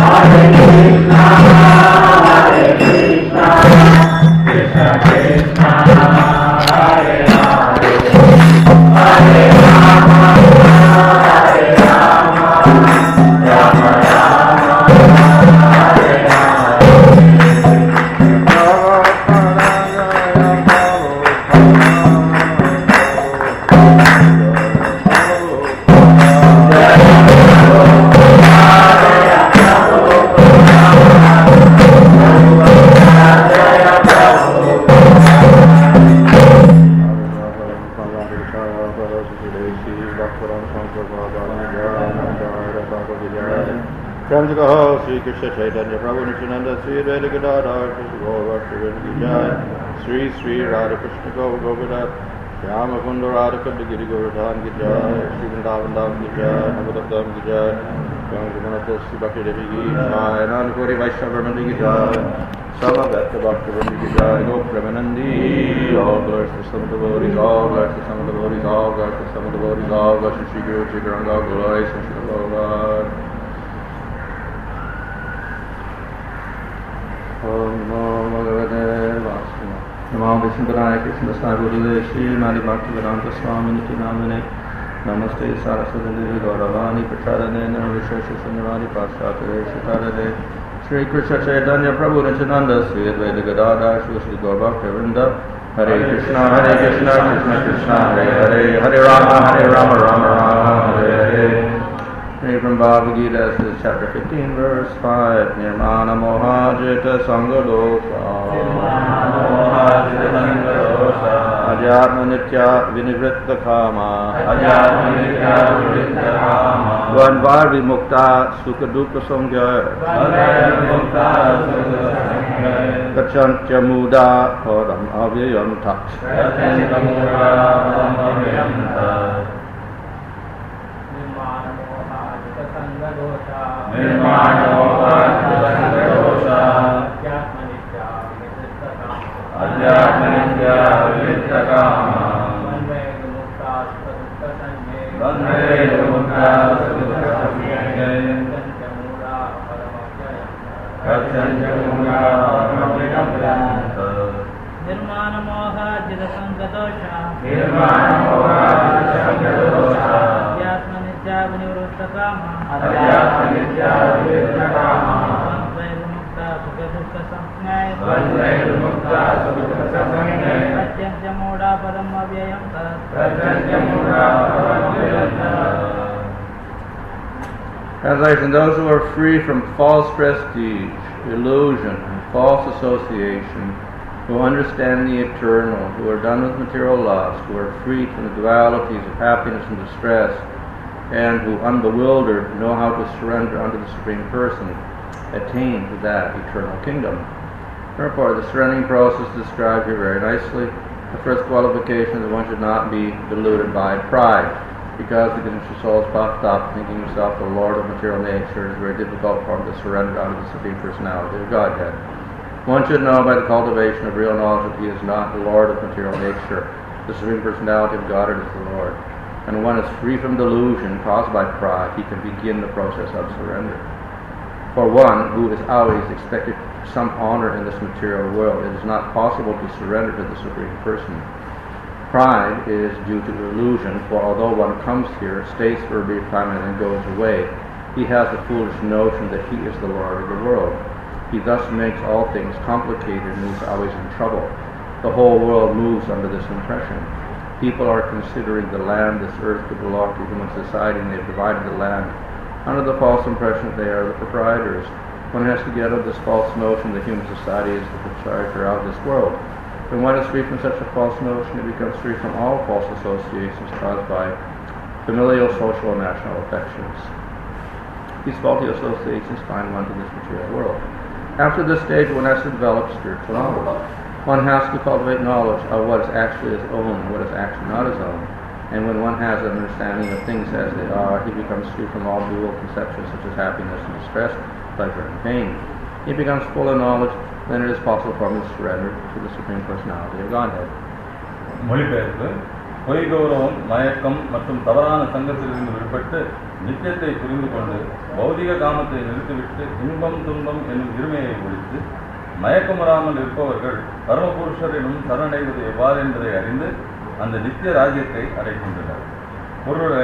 Shri Krishna Chaitanya Prabhu Nityananda Sri Advaita Gadadhar Krishna Gaura Ki Jai Sri Sri Radha Krishna Govardhan Shyama Kunda Radha Kunda Giri Govardhan Ki Jai Sri Vrindavan Dham Ki Jai Navadam Ki Jai Gangamanato Sri Bhakti Devi Ki Jai Anand Kori Vaishnava Mandi Ki Jai Samaveta Bhakti Mandi Ki Jai Go Premanandi all glories to some of the devotees, all glories to some of the devotees, all glories to some of the devotees, all glories to Sri Guru Sri Garanga, glories to Sri Bhagavan. Om Namo Bhagavate Vasudevaya Namo Vishnupadaya Krishna Gurule Shri Mali Bhakti Vedanta Swami Niti Namane Namaste Saraswati Devi Gauravani Prachadane Nirvishesha Sunyavadi Paschatare Shitarade Shri Krishna Chaitanya Prabhu Nityananda Sri Advaita Gadadhar Shri Gaur Bhakti Vrinda Hare Krishna Krishna Krishna Hare Hare Hare Rama Rama Rama Hare Hare from Bhagavad Gita, this is chapter 15, verse 5. Nirmana moha jita sangha dosa Ajatma nitya vinivritta kama Vanvar vimukta sukha dukkha sangha Kachantya muda padam avyayam tat Nirmana moha jita dosa Ajatma nitya vinivritta kama Vanve vimukta sukha dukkha sangha Kachantya muda padam avyayam tat Nirmana moha jita sangha dosha Ajatma nitya vinivritta kama Ajatma nitya vinivritta kama Vanve vimukta sukha dukkha sangha Kachantya muda padam avyayam tat Translation: those who are free from false prestige, illusion, and false association, who understand the eternal, who are done with material lust, who are freed from the dualities of happiness and distress, and who, unbewildered, know how to surrender unto the Supreme Person, attain to that eternal kingdom. Therefore, the surrendering process is described here very nicely. The first qualification is that one should not be deluded by pride, because the conditioned soul is puffed up, thinking himself the Lord of material nature. It is very difficult for him to surrender unto the Supreme Personality of Godhead. One should know by the cultivation of real knowledge that he is not the Lord of material nature. The Supreme Personality of Godhead is the Lord. And when one is free from delusion caused by pride, he can begin the process of surrender. For one who is always expected some honor in this material world, it is not possible to surrender to the Supreme Person. Pride is due to illusion, for although one comes here, stays for a brief time, and then goes away, he has the foolish notion that he is the Lord of the world. He thus makes all things complicated and is always in trouble. The whole world moves under this impression. People are considering the land, this earth, to belong to human society, and they have divided the land under the false impression that they are the proprietors. One has to get out of this false notion that human society is the proprietor of this world. When one is free from such a false notion, he becomes free from all false associations caused by familial, social, and national affections. These faulty associations bind one to this material world. After this stage, one has to develop spiritual knowledge. One has to cultivate knowledge of what is actually his own and what is actually not his own. And when one has an understanding of things as they are, he becomes free from all dual conceptions such as happiness and distress, pleasure and pain. He becomes full of knowledge, then it is possible for him to surrender to the Supreme Personality of Godhead. மொழிபெயர்ப்பு பொய் கௌரவம், மயக்கம் மற்றும் தவறான சங்கத்திலிருந்து விடுபட்டு நித்தியத்தை புரிந்து கொண்டு பௌதிக காமத்தை நிறுத்திவிட்டு இன்பம் துன்பம் என்னும் இருமையை ஒழித்து மயக்கமுறாமல் இருப்பவர்கள் பரமபுருஷரிடம் சரணடைவது எவ்வாறு என்பதை அறிந்து அந்த நித்திய ராஜ்யத்தை அடைகின்றனர். பொருளை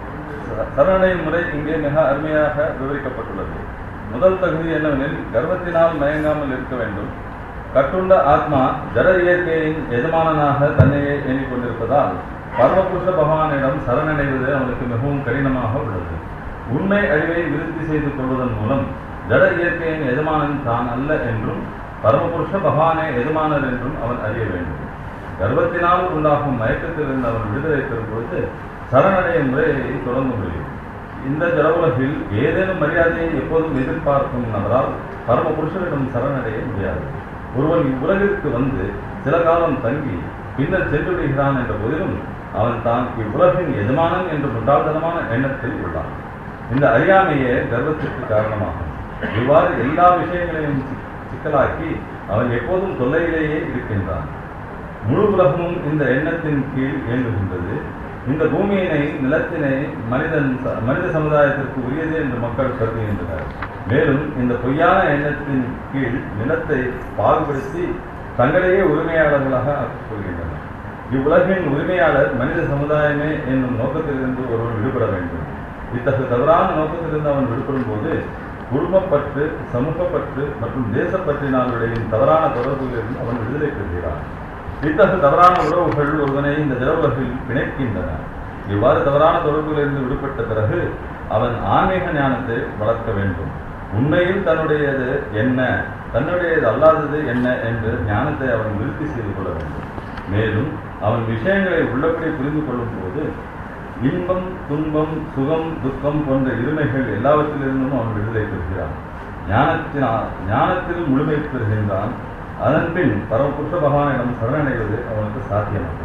சரணடையும் முறை இங்கே மிக அருமையாக விவரிக்கப்பட்டுள்ளது. முதல் தகுதி என்னவெனில் கர்வத்தினால் மயங்காமல் இருக்க வேண்டும். கட்டுண்ட ஆத்மா ஜட இயற்கையின் எஜமானனாக தன்னையே எண்ணிக்கொண்டிருப்பதால் பரமபுருஷ பகவானிடம் சரணடைவது அவனுக்கு மிகவும் கடினமாக உள்ளது. உண்மை அறிவை விருத்தி செய்து கொள்வதன் மூலம் ஜட இயற்கையின் எஜமானன் தான் அல்ல என்றும் பரமபுருஷ பகவானே எஜமானர் என்றும் அவன் அறிய வேண்டும். கர்வத்தினால் உண்டாகும் மயக்கத்திலிருந்து அவன் விடுதலை பெறும்போது சரணடைய முறையை தொடங்க முடியும். இந்த ஜட உலகில் ஏதேனும் மரியாதையை எப்போதும் எதிர்பார்க்கும் நபரால் பரமபுருஷரிடம் சரணடைய முடியாது. ஒருவன் இவ்வுலகிற்கு வந்து சில காலம் தங்கி பின்னர் சென்று விடுகிறான் என்ற போதிலும் அவன் தான் இவ்வுலகின் எஜமானன் என்ற முட்டாள்தனமான எண்ணத்தில் உள்ளான். இந்த அறியாமையே கர்வத்திற்கு காரணமாகும். இவ்வாறு எல்லா விஷயங்களையும் சிக்கலாக்கி அவன் எப்போதும் தொல்லையிலேயே இருக்கின்றான். முழு உலகமும் இந்த எண்ணத்தின் கீழ் இயங்குகின்றது. இந்த பூமியினை, நிலத்தினை மனித சமுதாயத்திற்கு உரியது என்று மக்கள் கருதுகின்றனர். மேலும் இந்த பொய்யான எண்ணத்தின் கீழ் நிலத்தை பாகுபடுத்தி தங்களையே உரிமையாளர்களாக ஆக்கிக் கொள்கின்றனர். இவ்வுலகின் உரிமையாளர் மனித சமுதாயமே என்னும் நோக்கத்திலிருந்து ஒருவன் விடுபட வேண்டும். இத்தகைய தவறான நோக்கத்திலிருந்து அவன் விடுபடும் போது குடும்பப்பற்று, சமூகப்பற்று மற்றும் தேசப்பற்றினால் விளையும் தவறான தொடர்புகளிலிருந்து அவன் விடுதலை பெறுகிறான். இத்தகைய தவறான உறவுகள் ஒருவனை இந்த ஜட உலகில் பிணைக்கின்றன. இவ்வாறு தவறான தொடர்புகளிலிருந்து விடுபட்ட பிறகு அவன் ஆன்மீக ஞானத்தை வளர்க்க வேண்டும். உண்மையில் தன்னுடையது என்ன, தன்னுடையது அல்லாதது என்ன என்று ஞானத்தை அவன் விருத்தி செய்து கொள்ள வேண்டும். மேலும் அவன் விஷயங்களை உள்ளபடி புரிந்து கொள்ளும் போது இன்பம், துன்பம், சுகம், துக்கம் போன்ற இருமைகள் எல்லாவற்றிலிருந்தும் அவன் விடுதலை பெறுகிறான். ஞானத்தில் முழுமை பெறுகின்றான். அதன் பின் பரமபுருஷ பகவானிடம் சரணடைவது அவனுக்கு சாத்தியமாகும்.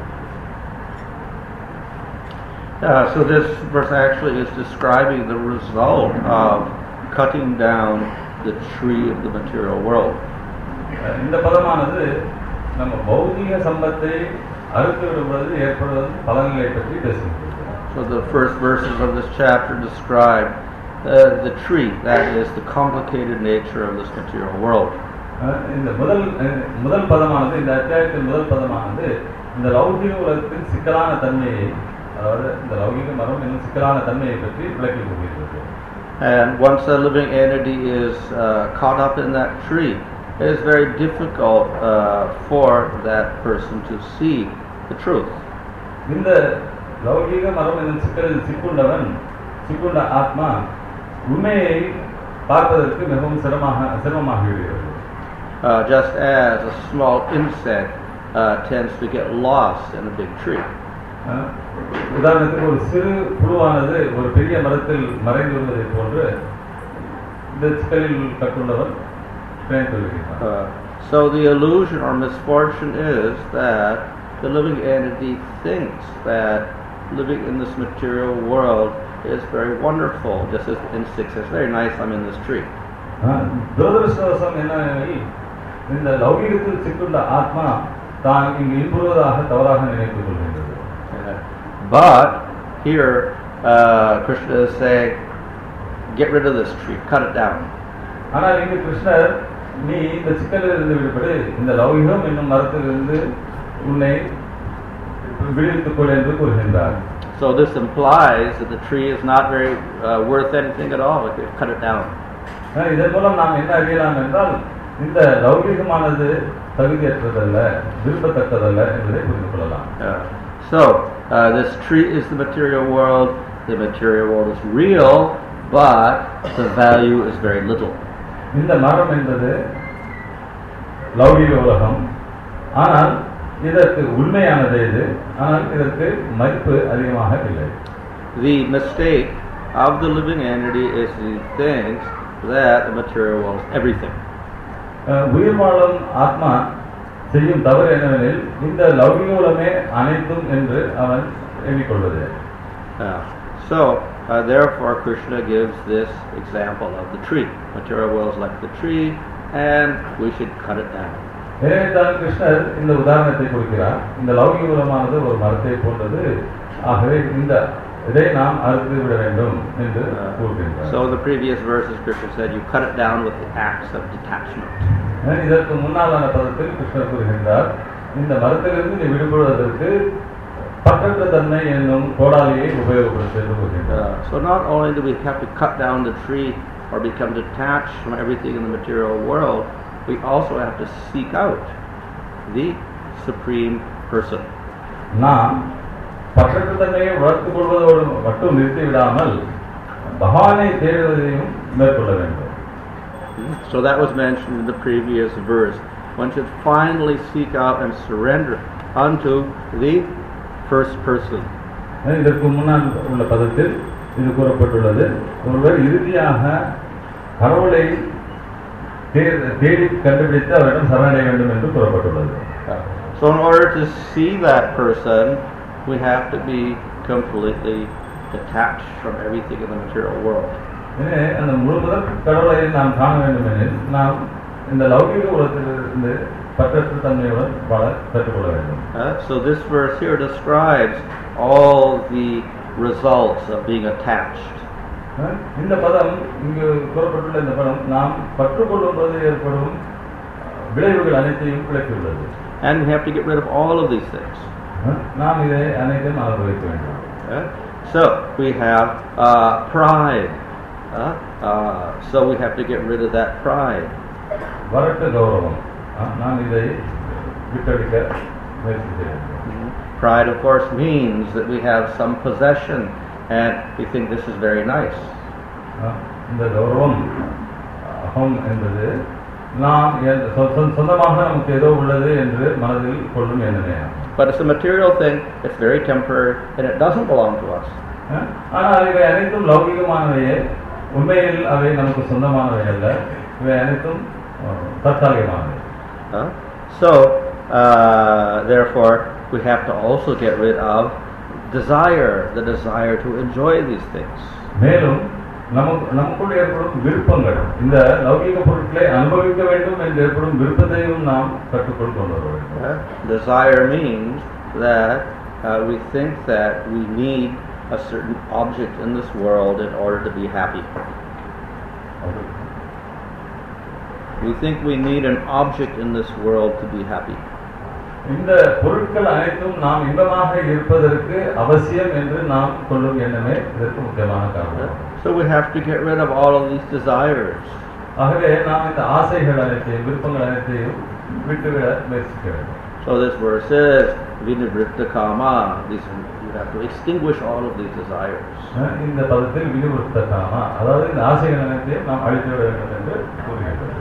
So this verse actually is describing the result of cutting down the tree of the material world. இந்த பதமானது நம்ம பௌதிக சம்பத்தை அறுத்து விடுவது ஏற்படுவது பலன்களை பற்றி பேசுகிறது. So the first verses of this chapter describe the tree, that is the complicated nature of this material world. இந்த முதல் பதமானது, இந்த அத்தியாயத்தின் முதல் பதமானது இந்த லௌகிக உலகத்தின் சிக்கலான தன்மையை, அதாவது இந்த லௌகிக மரம் என்னும் சிக்கலான தன்மையை பற்றி விளக்கி கூறுகிறது. And once a living entity is caught up in that tree, it is very difficult for that person to see the truth. இந்த லௌகிக மரம் என்னும் சிக்கலில் சிக்குண்ட ஆத்மா உண்மையை பார்ப்பதற்கு மிகவும் சிரமமாக விடுகிறது. Just as a small insect tends to get lost in a big tree. உதாரணத்துக்கு ஒரு சிறு புழுவானது ஒரு பெரிய மரத்தில் மறைந்து வருவதை போன்று இந்த சிக்கலில் கட்டுள்ளவர் பிணைந்து வருகிறார். So the illusion or misfortune is that the living entity thinks that living in this material world is very wonderful, just as insect says, very nice, I'm in this tree. துரதிருஷ்டவசம் என்னவெனில் இந்த லௌகிகத்தில் சிக்குண்ட ஆத்மா தான் இங்கு இன்புறுவதாக தவறாக நினைத்துக் கொள்கின்றது. But here Krishna is saying, get rid of this tree, cut it down. ஆனால் இங்கு கிருஷ்ணர் நீ இந்த சிக்கலில் இருந்து விடுபடு, இந்த லௌகிகம் என்னும் மரத்திலிருந்து உன்னை விடுவித்துக் கொள் என்று கூறுகின்றார். So this implies that the tree is not very worth anything at all if you cut it down. இதன் மூலம் நாம் என்ன அறியலாம் என்றால் இந்த லௌகிகமானது தகுதியற்றதல்ல, விரும்பத்தக்கதல்ல என்பதை புரிந்து கொள்ளலாம். So this tree is the material world. The material world is real, but the value is very little. இந்த மரம் என்பது லௌகிக உலகம், ஆனால் இதற்கு உண்மையானது இது, ஆனால் இதற்கு மதிப்பு அதிகமாக இல்லை. The mistake of the living entity is he thinks that the material world is everything. உயிர் வாழும் ஆத்மா செய்யும் தவறு என்னவெனில் இந்த லௌகிக உலகமே அனைத்தும் என்று அவன் எண்ணிக்கொள்வது. So therefore Krishna gives this example of the tree. Material world is like the tree and we should cut it down. எனவே தான் கிருஷ்ணர் இந்த உதாரணத்தை கொடுக்கிறார். இந்த லௌகிக உலகமானது ஒரு மரத்தை போன்றது, ஆகவே இதை நாம் அறுத்து விட வேண்டும் என்று கூறுகின்றார். So the previous verses Krishna said you cut it down with the axe of detachment. இதற்கு முன்னாலான பதத்தில் கிருஷ்ணர் கூறுகின்றார், இந்த மரத்திலிருந்து நீ விடுபடுவதற்கு பற்றற்ற தன்மை என்னும் கோடாலியை உபயோகப்படுத்த என்று கூறுகின்றார். So not only do we have to cut down the tree or become detached from everything in the material world, we also have to seek out the Supreme Person. நாம் பற்றற்ற தன்மையை வளர்த்துக் கொள்வதோடு மட்டும் நிறுத்திவிடாமல் பகவானை தேடுவதையும் மேற்கொள்ள வேண்டும். So that was mentioned in the previous verse. One should finally seek out and surrender unto the first person. இதற்கு முன்னால் உள்ள பதத்தில் இது கூறப்பட்டுள்ளது. ஒருவர் இறுதியாக கடவுளை தேடி கண்டுபிடித்து அவரிடம் சரணடைய வேண்டும் என்று கூறப்பட்டுள்ளது. So in order to see that person, we have to be completely detached from everything in the material world. எனவே அந்த முழுமுதற் கடவுளை நாம் காண வேண்டும் எனில் நாம் இந்த லௌகிக உலகத்திலிருந்து பற்றற்ற தன்மையுடன் வாழ கற்றுக்கொள்ள வேண்டும். So this verse here describes all the results of being attached. இந்த பதம் இங்கு கூறப்பட்டுள்ள இந்த பதம் நாம் கற்றுக்கொள்ளும் போது ஏற்படும் விளைவுகள் அனைத்தையும் விளக்கியுள்ளது. And we have to get rid of all of these things. நாம் இதை அனைத்தையும் அனுபவிக்க வேண்டும். So we have pride. So we have to get rid of that pride. வரட்டு கௌரவம், நாம் இதை விட்டடிக்க முயற்சி செய்ய வேண்டும். Pride, of course, means that we have some possession and we think this is very nice. இந்த கௌரவம் அகம் என்பது நாம் சொந்தமாக நமக்கு ஏதோ உள்ளது என்று மனதில் கொள்ளும் எண்ணமே. But it's a material thing, it's very temporary, and it doesn't belong to us. ஆனால் இவை அனைத்தும் லௌகிகமானவையே, உண்மையில் அவை நமக்கு சொந்தமானவை அல்ல, இவை அனைத்தும் தற்காலிகமானவை. So therefore we have to also get rid of the desire to enjoy these things. மேலும் நமக்குள் ஏற்படும் விருப்பங்கள், இந்த லௌகிக பொருட்களை அனுபவிக்க வேண்டும் என்று ஏற்படும் விருப்பத்தையும் நாம் கற்றுக்கொண்டு கொண்டு வர வேண்டும். Desire means that we think that we need a certain object in this world in order to be happy. We think we need an object in this world to be happy. இந்த பொருட்கள் அனைத்தும் நாம் இன்பமாக இருப்பதற்கு அவசியம் என்று நாம் கொள்ளும் எண்ணமே இதற்கு முக்கியமான காரணம். So we have to get rid of all of these desires. ஆகவே நாம் இந்த ஆசைகள் அனைத்தையும் விருப்பங்கள் அனைத்தையும் விட்டுவிட முயற்சிக்க வேண்டும். So this verse says vinivritta kama, you have to extinguish all of these desires. இந்த பதத்தில் வினிவிருத்த காமா, அதாவது இந்த ஆசைகள் அனைத்தையும் நாம் அழித்துவிட வேண்டும் என்று கூறுகிறது.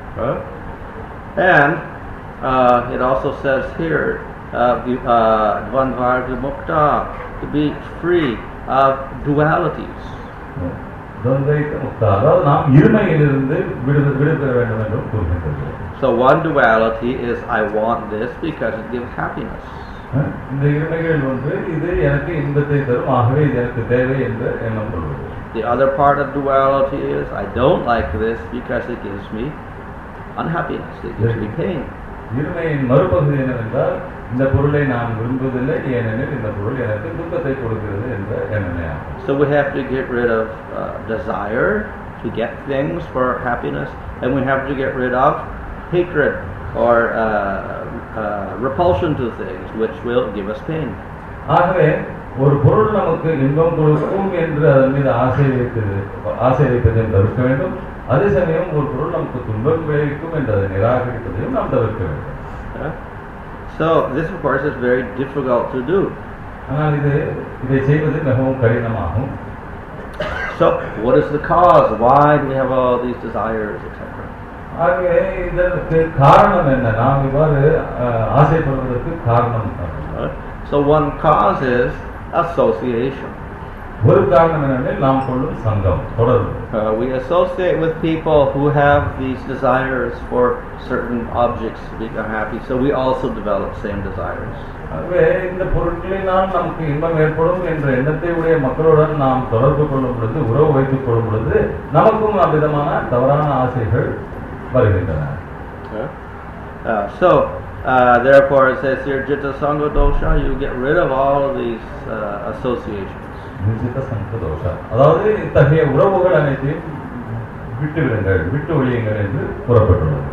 And it also says here dvandvarga mukta, to be free of dualities. துவைத முக்தா, அதாவது நாம் இருமையிலிருந்து விடுபெற வேண்டும் என்று கூறுகின்றது. So one duality is I want this because it gives happiness. இந்த இருமைகள் ஒன்று, இது எனக்கு இன்பத்தை தரும், ஆகவே இது எனக்கு தேவை என்று எண்ணம் கொள்வது. The other part of duality is I don't like this because it gives me unhappiness, it gives me pain. இருமையின் மறுபகுதி என்னவென்றால் இந்த பொருளை நான் விரும்புவதில்லை, ஏனெனில் இந்த பொருள் எனக்கு துக்கத்தை கொடுக்கிறது என்ற எண்ணமே ஆகும். So we have to get rid of desire to get things for happiness, and we have to get rid of hatred or repulsion to things which will give us pain. ஆகவே ஒரு பொருள் நமக்கு இன்பம் கொடுக்கும் என்று அதன் மீது ஆசை வைப்பதை தவிர்க்க வேண்டும். அதே சமயம் ஒரு பொருள் நமக்கு துன்பம் விளைவிக்கும் என்று அதை நிராகரிப்பதையும் நாம் தவிர்க்க வேண்டும். So this of course is very difficult to do. ஆனால் இதை செய்வது மிகவும் கடினமாகும். So what is the cause? Why do we have all these desires, etc.? ஆகவே இதற்கு காரணம் என்ன? நாம் இவ்வாறு ஆசைப்படுவதற்கு காரணம். So one cause is association. ஒரு காரணம் என்னவெனில் நாம் கொள்ளும் சங்கம், தொடர்பு. We associate with people who have these desires for certain objects to become happy, so we also develop same desires. ஆகவே இந்த பொருட்களினால் நமக்கு இன்பம் ஏற்படும் என்ற எண்ணத்தை உடைய மக்களுடன் நாம் தொடர்பு கொள்ளும் பொழுது, உறவு வைத்துக் கொள்ளும் பொழுது நமக்கும் அவ்விதமான தவறான ஆசைகள் வருகின்றன. Therefore it says here, Jitta Sangha Dosha, you get rid of all of these associations. நிர்ஜித சங்க தோஷம், அதாவது இத்தகைய உறவுகள் அனைத்தையும் விட்டு விடுங்கள், விட்டு ஒழியுங்கள் என்று கூறப்பட்டுள்ளது.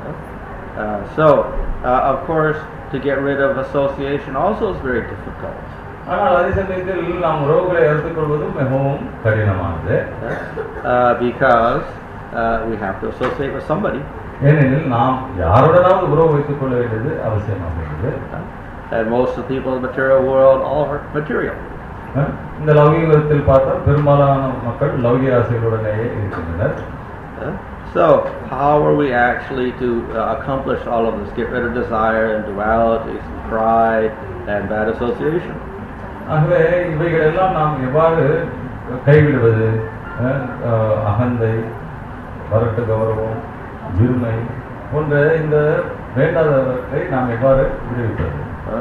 Of course, to get rid of association also is very difficult. ஆனால் அதே சமயத்தில் நாம் உறவுகளை எடுத்துக்கொள்வது மிகவும் கடினமானது. Because we have to associate with somebody. ஏனெனில் நாம் யாருடனாவது உறவு வைத்துக் கொள்ள வேண்டியது அவசியமாகிறது. And most of the people in the material world are material. இந்த லௌகிகத்தில் பார்த்தால் பெரும்பாலான மக்கள் லௌகிக ஆசைகளுடனேயே இருக்கின்றனர். So how are we actually to accomplish all of this? Get rid of desire and dualities and pride and bad association. ஆகவே இவைகள் எல்லாம் நாம் எவ்வாறு கைவிடுவது? அகந்தை, வரட்டு கௌரவம், இருமை போன்ற இந்த வேண்டாதவற்றை நாம் எவ்வாறு விடுவிப்பது?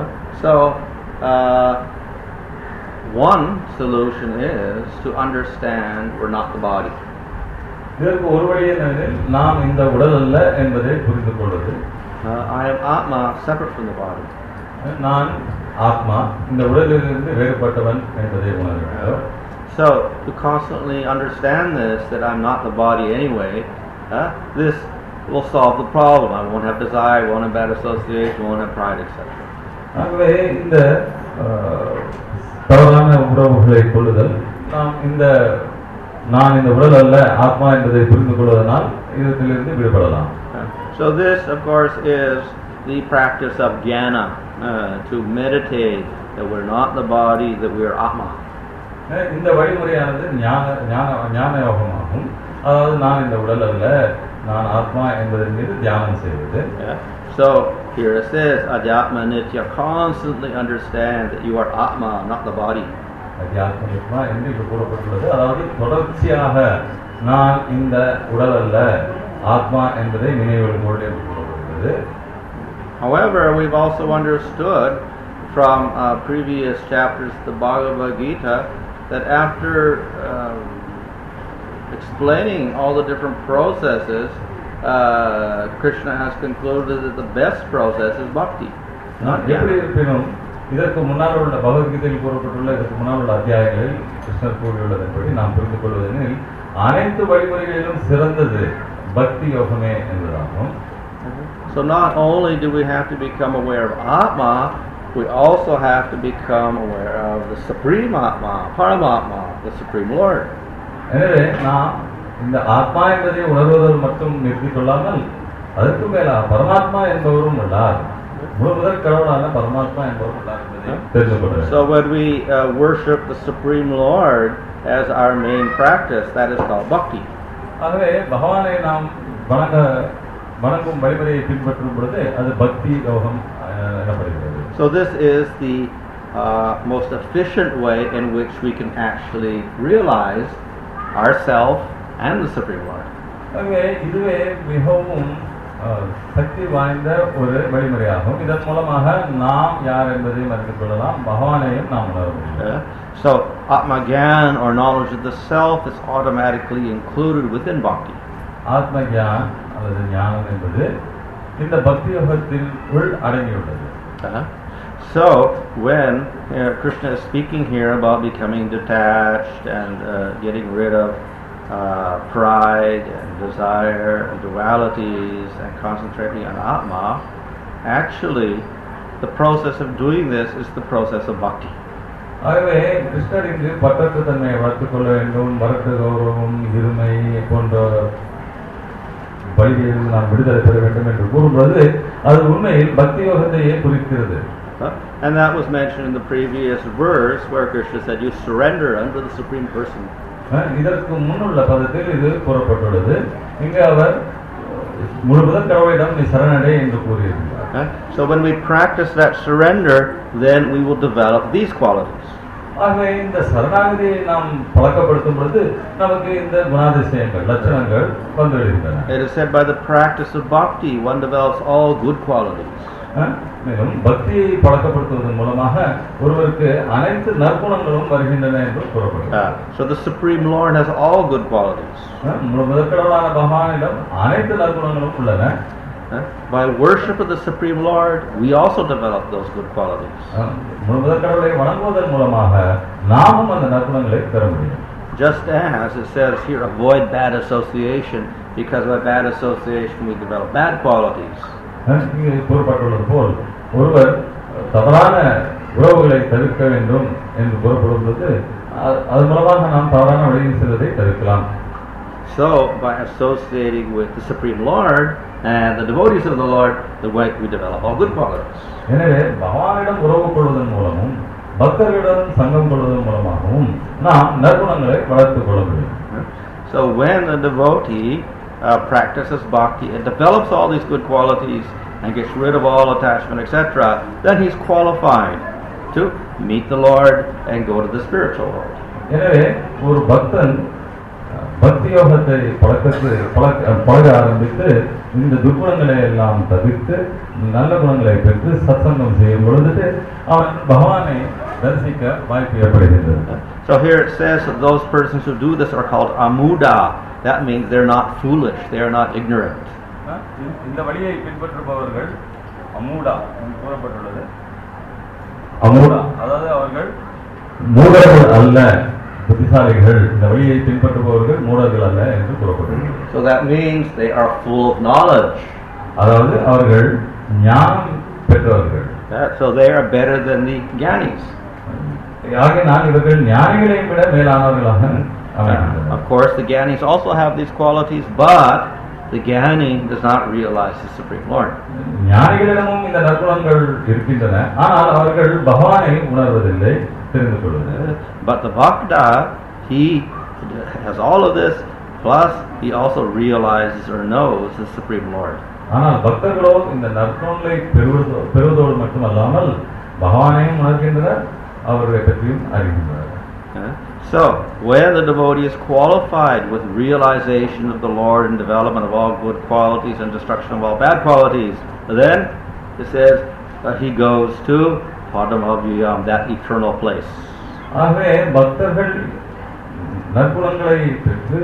One solution is to understand we're not the body. இதற்கு ஒரு வழி என்னவெனில் நாம் இந்த உடல் அல்ல என்பதை புரிந்து கொள்வது. I am Atma, separate from the body. நான் ஆத்மா, இந்த உடலிலிருந்து வேறுபட்டவன் என்பதை உணர வேண்டும். So to constantly understand this, that I'm not the body anyway, this will solve the problem. I won't have desire, won't have bad association, won't have pride, etc. ஆகவே இந்த தவறான உறவுகளை கொள்ளுதல், நான் இந்த உடல் அல்ல ஆத்மா என்பதை புரிந்து கொள்வதனால் இதத்திலிருந்து விடுபடலாம். So this of course is the practice of jnana, to meditate that we're not the body, that we are Atma. இந்த வழிமுறையானது ஞான யோகமாகும். அதாவது நான் இந்த உடல் அல்ல, நான் ஆத்மா என்பதன் மீது தியானம் செய்வது. So here it says Adhyatma Nitya, constantly understand that you are Atma, not the body. அத்தியாத்மா என்று இங்கு கூறப்பட்டுள்ளது. அதாவது தொடர்ச்சியாக நான் இந்த உடல் அல்ல ஆத்மா என்பதை நினைவில் கொண்டு என்று கூறப்பட்டுள்ளது. However, we've also understood from previous chapters of the Bhagavad Gita that after explaining all the different processes, Krishna has concluded that the best process is bhakti. எப்படி இருப்பினும் இதற்கு முன்னால் உள்ள பகவத்கீதையில் கூறப்பட்டுள்ள இதற்கு முன்னால் உள்ள அத்தியாயங்களில் கிருஷ்ணர் கூறியுள்ளதன்படி நாம் புரிந்து கொள்வதெனில் அனைத்து வழிமுறைகளிலும் சிறந்தது பக்தி யோகமே என்பதாகும். So not only do we have to become aware of Atma, we also have to become aware of the Supreme Atma, Paramatma, the Supreme Lord. எனவே நாம் இந்த ஆத்மா என்பதை உணர்வதில் மட்டும் நிறுத்திக் கொள்ளாமல் அதற்கு மேலாக பரமாத்மா என்பவரும் உள்ளார், முழுவதற் கடவுளான பரமாத்மா என்பவரும் உள்ளார் என்பதை தெரிந்து கொள்ள வேண்டும். So when we worship the Supreme Lord as our main practice, that is called bhakti. ஆகவே பகவானை நாம் வணங்கும் வழிமுறையை பின்பற்றும் பொழுது அது பக்தி யோகம் எனப்படுகிறது. So this is the most efficient way in which we can actually realize ourself and the Supreme Lord. ஆகவே இதுவே மிகவும் சக்தி வாய்ந்த ஒரு வழிமுறையாகும். இதன் மூலமாக நாம் யார் என்பதையும் அறிந்து கொள்ளலாம், பகவானையும் நாம் உணர முடியும். So Atma Gyan, or knowledge of the self, is automatically included within bhakti. ஆத்ம ஞான் அல்லது ஞானம் என்பது இந்த பக்தி யோகத்தில் உள் அடங்கியுள்ளது. So when Krishna is speaking here about becoming detached and getting rid of pride and desire and dualities and concentrating on Atma, actually the process of doing this is the process of bhakti. ஆகவே கிருஷ்ணர் இங்கு பற்றற்ற தன்மையை வளர்த்துக் கொள்ள வேண்டும், வரட்டு கௌரவம், இருமை போன்ற வழிகளில் நாம் விடுதலை பெற வேண்டும் என்று கூறும்போது அது உண்மையில் பக்தி யோகத்தையே குறிக்கிறது. And that was mentioned in the previous verse where Krishna said, you surrender unto the Supreme Person. இதற்கு முன்னுள்ள பதத்தில் இது கூறப்பட்டுள்ளது. இங்கு அவர் முழுவதும் கடவுளிடம் நீ சரணடை என்று கூறியிருக்கிறார். So when we practice that surrender, then we will develop these qualities. ஆகவே இந்த சரணாகதியை நாம் பழக்கப்படுத்தும் பொழுது நமக்கு இந்த குணாதிசயங்கள் லட்சணங்கள் வந்துவிடுகின்றன. It is said by the practice of bhakti one develops all good qualities. மேலும் பக்தியை பழக்கப்படுத்துவதன் மூலமாக ஒருவருக்கு அனைத்து நற்குணங்களும் வருகின்றன என்று கூறப்படுகிறது. So the Supreme Lord has all good qualities. முதற்கடவுளான பகவானிடம் அனைத்து நற்குணங்களும் உள்ளன. By worship of the Supreme Lord, we also develop those good qualities. முதல் கடவுளை வணங்குவதன் மூலமாக நாமும் அந்த நற்குணங்களை பெற முடியும். Just as it says here, avoid bad association, because by bad association we develop bad qualities. இங்கே கூறப்பட்டுள்ளது போல் ஒருவர் தவறான உறவுகளை தவிர்க்க வேண்டும் என்று கூறப்படுவது அதன் மூலமாக நாம் தவறான வழியில் செல்வதை தவிர்க்கலாம். So, by associating with the Supreme Lord and the devotees of the Lord, the way we develop all good qualities. எனவே பகவானிடம் உறவு கொள்வதன் மூலமும் பக்தர்களிடம் சங்கம் கொள்வதன் மூலமாகவும் நாம் நற்குணங்களை வளர்த்துக் கொள்ள முடியும். So, when the devotee practices bhakti and develops all these good qualities and gets rid of all attachment, etc., then he's qualified to meet the Lord and go to the spiritual world. எனவே ஒரு பக்தன் பக்தி யோகத்தை பழக ஆரம்பித்து இந்த துர்குணங்களை எல்லாம் தவிர்த்து நல்ல குணங்களை பெற்று சத்சங்கம் செய்யும் பொழுது அவன் பகவானை தரிசிக்க வாய்ப்பு ஏற்படுகின்றது. So here it says that those persons who do this are called amuda. That means they're not foolish, they are not ignorant. இந்த வழியை பின்பற்றுபவர்கள் அமூடா என்று கூறப்பட்டுள்ளது. அமூடா அதாவது அவர்கள் மூடர்கள் அல்ல, புத்திசாலிகள். இந்த வழியை பின்பற்றுபவர்கள் மூடர்கள் அல்ல என்று கூறப்பட்டுள்ளது. So that means they are full of knowledge. அதாவது அவர்கள் ஞானம் பெற்றவர்கள். So they are better than the gyanis. ஆகையினால் இவர்கள் ஞானிகளையும் விட மேலானவர்களாக அமைகின்றனர். Of course, the gyanis also have these qualities, but the gyani does not realize the Supreme Lord. ஞானிகளிடமும் இந்த நற்குணங்கள் இருக்கின்றன, ஆனால் அவர்கள் பகவானை உணர்வதில்லை, தெரிந்து கொள்வதில்லை. But the bhakta, he has all of this, plus he also realizes or knows the Supreme Lord. ஆனால் பக்தர்களோ இந்த நற்குணங்களை பெறுவதோடு மட்டுமல்லாமல் பகவானையும் உணர்கின்றனர், அவர்களை பற்றியும் அறிகின்றனர். So, when the devotee is qualified with realization of the Lord and development of all good qualities and destruction of all bad qualities, then it says that he goes to Padamavyam, that eternal place. ஆகவே பக்தர்கள் நற்குணங்களை பெற்று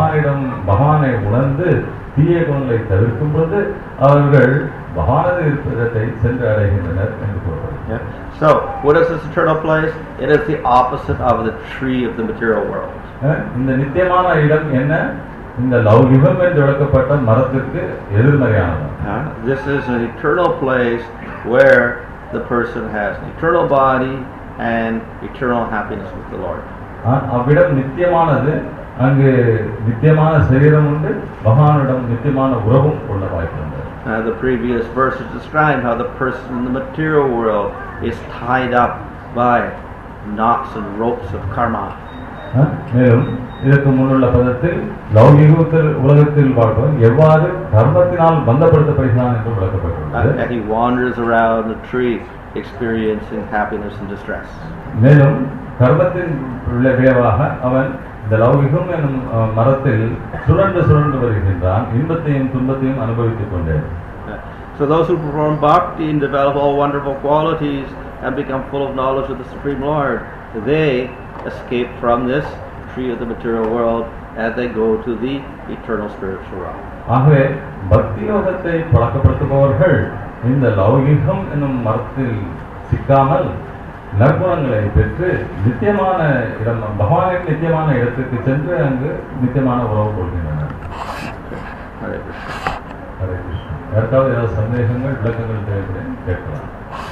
பகவானை உணர்ந்து தீய குணங்களை தவிர்க்கும் பொழுது அவர்கள் பகவானது இருப்பிடத்தை சென்று அடைகின்றனர் என்று கூறுவார்கள். So, what is this eternal place? It is the opposite of the tree of the material world. இந்த நித்தியமான இடம் என்ன? இந்த லௌகிகம் என்று விளக்கப்பட்ட மரத்திற்கு எதிர்மறையானது. This is an eternal place where the person has an eternal body and eternal happiness with the Lord. அவ்விடம் நித்தியமானது, அங்கு நித்தியமான சரீரம் உண்டு, பகவானிடம் நித்தியமான உறவும் கொள்ள வாய்ப்புண்டு. The previous verses describe how the person in the material world is tied up by knots and ropes of karma. மேலும் இதற்கு முன்னுள்ள பதத்தில் லௌகிகத்தில் உலகத்தில் வாழ்பவன் எவ்வாறு கர்மத்தினால் பந்தப்படுத்தப்படுகிறான் என்று விளக்கப்பட்டுள்ளது. And he wanders around the tree experiencing happiness and distress. மேலும் கர்மத்தின் விளைவாக அவன் இந்த லௌகிகம் என்னும் மரத்தில் சுழன்று வருகின்றான், இன்பத்தையும் துன்பத்தையும் அனுபவித்துக் கொண்டே. So those who perform bhakti and develop all wonderful qualities and become full of knowledge of the Supreme Lord, they escape from this tree of the material world as they go to the eternal spiritual realm. ஆகவே பக்தி யோகத்தை பழக்கப்படுத்துபவர்கள் இந்த லௌகிகம் என்னும் மரத்தில் சிக்காமல் நற்குணங்களை பெற்று நித்தியமான இடம், பகவானின் நித்தியமான இடத்துக்கு சென்று அங்கு நித்தியமான உறவு கொள்கின்றனர். ஹரே கிருஷ்ணா. யாருக்காவது ஏதாவது சந்தேகங்கள் விளக்கங்கள் தேவைப்படும் கேட்கலாம்.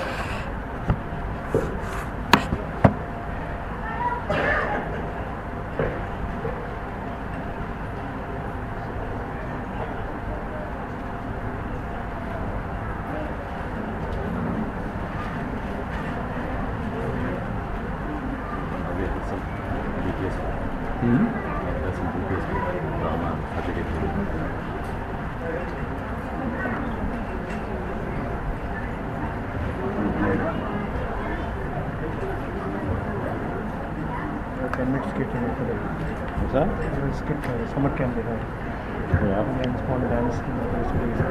What's that? Summer camp they had. Yeah. And then small dance in the first place.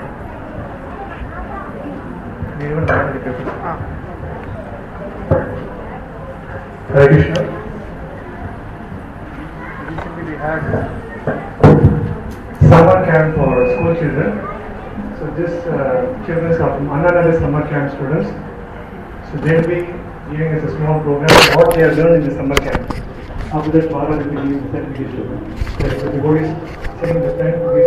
We even had the people. Hare Krishna. Recently we had Summer camp for school children. So this children are from Annanada summer camp students. So they will be giving us a small program of what they have learned in the summer camp. After that, Bala will be giving the certification. So the board is saying the time to be